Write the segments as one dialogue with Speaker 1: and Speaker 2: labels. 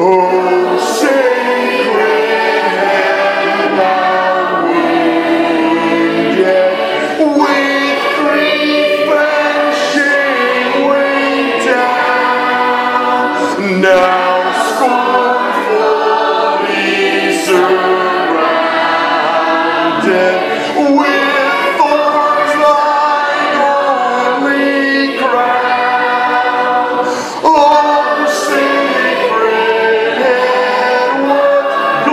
Speaker 1: Oh, sacred hand thou wounded, with grief and shame weighed down, now scornfully surrounded, with thorns like only crown. Oh, sacred head, what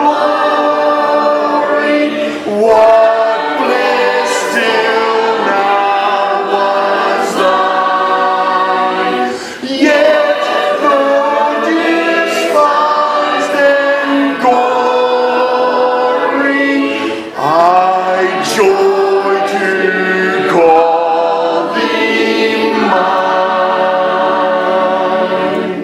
Speaker 1: glory, what bliss till now was thine. Yet though despised and gory, I joy to call thee mine.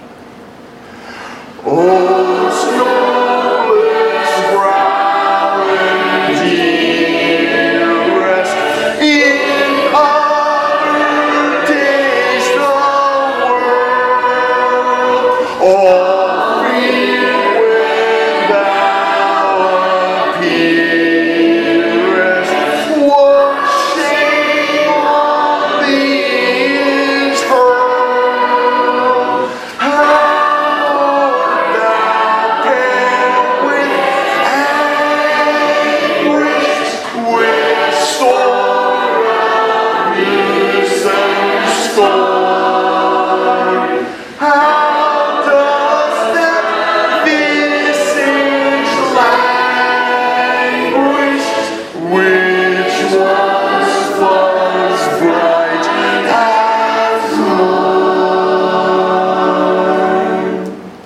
Speaker 1: Oh, snobless brow and dearest, in other days the world all feared when thou appearest. What shame on thee is hurled? How thou pale with anguish, with sorrow, use and scorn. How does that visage languish, which once was bright as morn?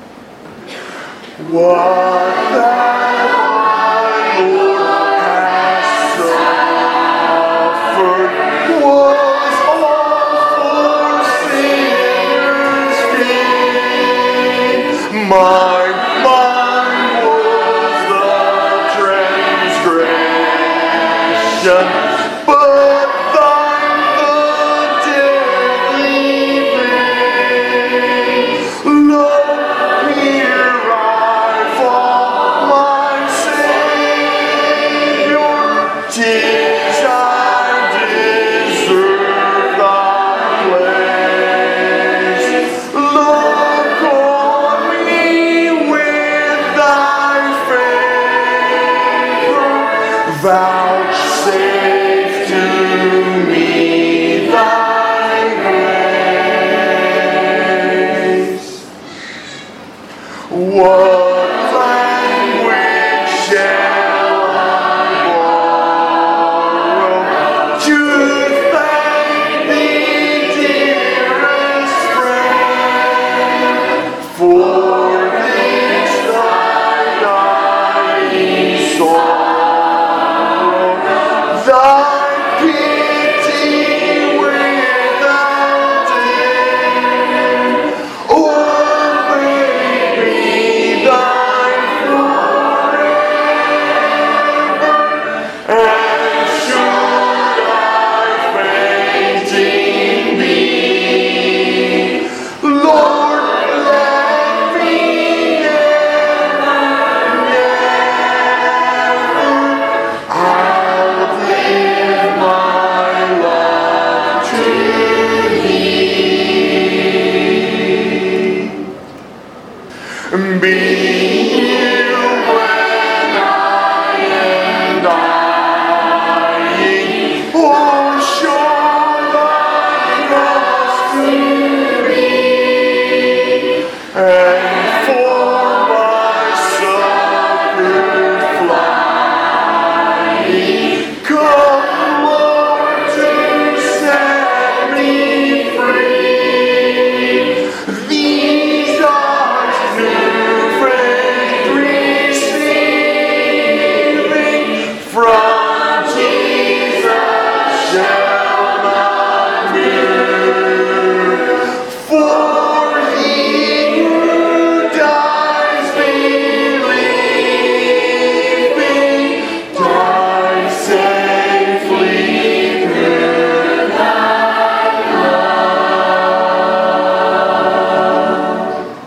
Speaker 1: What thou, my Lord, hast suffered was all for sinners' gain. Mine was the transgression, but thine the deadly pain. Lo, here I fall, my Savior, 'tis I deserve thy place. Look on me with thy favor, vouchsafe to me thy grace. What language shall I borrow to thank thee, dearest friend, for this thy dying sorrow, thy pity without end? Oh, make me thine forever, and should I fainting be, Lord, let me never, outlive my love to thee. Be here when I am dying. Oh, show thy cross to me, and